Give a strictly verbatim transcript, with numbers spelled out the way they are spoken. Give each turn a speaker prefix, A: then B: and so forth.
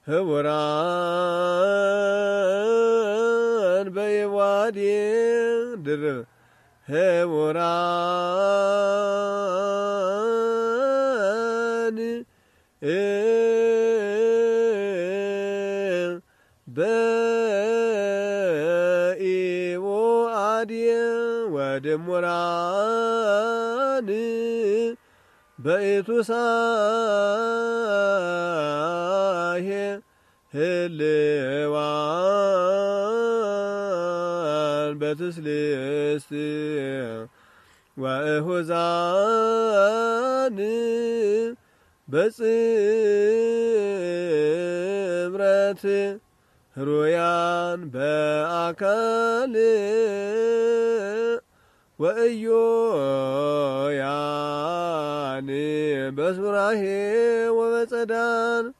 A: ህቡራን በይዋዲ ድርብ ህቡራን በኢዋዲ ወድሙራን በኢቱሳሄ ህልዋን በትስልስት ወእሁዛን በጽምረት ህሩያን በአካል ወእዮያን በስራሄ ወበጸዳን